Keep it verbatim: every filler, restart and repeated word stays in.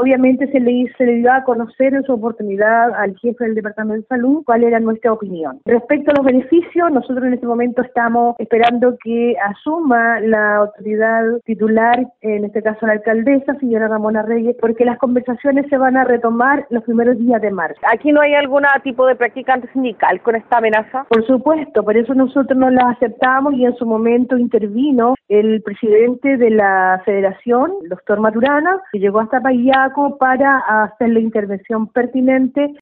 Obviamente se le, se le dio a conocer en su oportunidad al jefe del Departamento de Salud cuál era nuestra opinión. Respecto a los beneficios, nosotros en este momento estamos esperando que asuma la autoridad titular, en este caso la alcaldesa, señora Ramona Reyes, porque las conversaciones se van a retomar los primeros días de marzo. ¿Aquí no hay algún tipo de práctica antisindical con esta amenaza? Por supuesto, por eso nosotros no las aceptamos y en su momento intervino el presidente de la federación, el doctor Maturana, que llegó hasta Payaco para hacer la intervención pertinente.